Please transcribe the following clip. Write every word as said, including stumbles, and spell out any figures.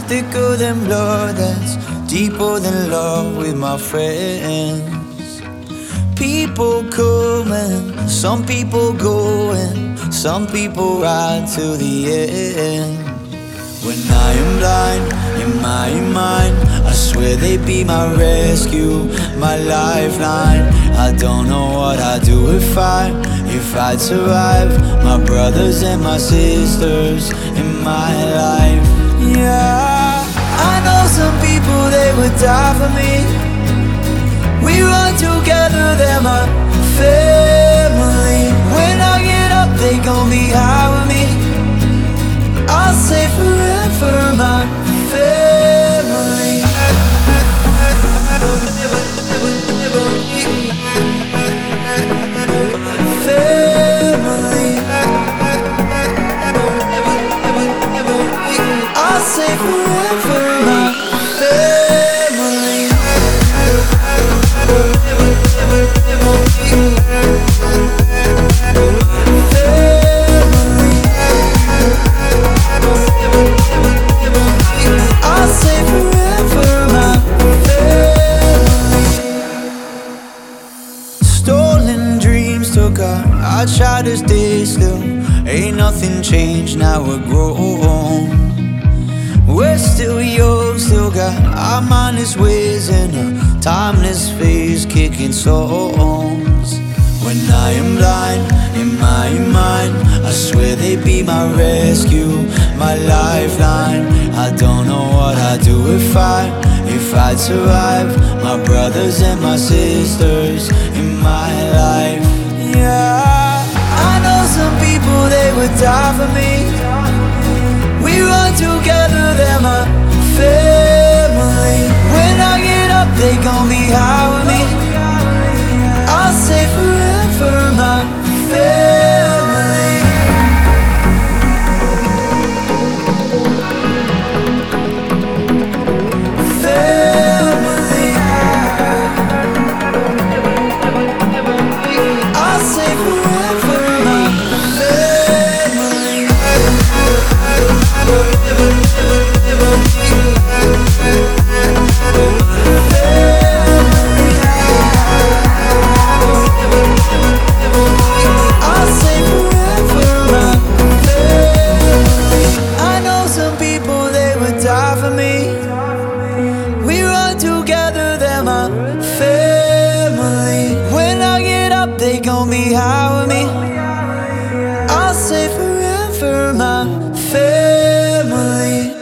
thicker than blood, that's deeper than love with my friends. People coming, some people going, some people ride to the end. When I am blind in my mind, I swear they'd be my rescue, my lifeline. I don't know what I'd do if I, if I'd survive. My brothers and my sisters in my life. Yeah, I know some people, they would die for me. We run together, they're my family. When I get up, they gon' be high with me. I'll say forever, my family. Family. I'll say forever, my family. I'll say forever, my family. Stolen dreams took out, I try to stay still. Ain't nothing changed, now we're grown. We're still young, still got our mindless ways in a timeless phase, kicking songs. When I am blind in my mind, I swear they'd be my rescue, my lifeline. I don't know what I'd do if I, if I'd survive. My brothers and my sisters in my life. Yeah, I know some people, they would die for me. We run together, they're my family. When I get up, they gon' be high with me. I'll say forever, my family. Family. I'll say forever, my family. I'll say forever, my family. I know some people, they would die for me. We run together, they're my family. When I get up, they gon' be high with me. I'll say forever, my family.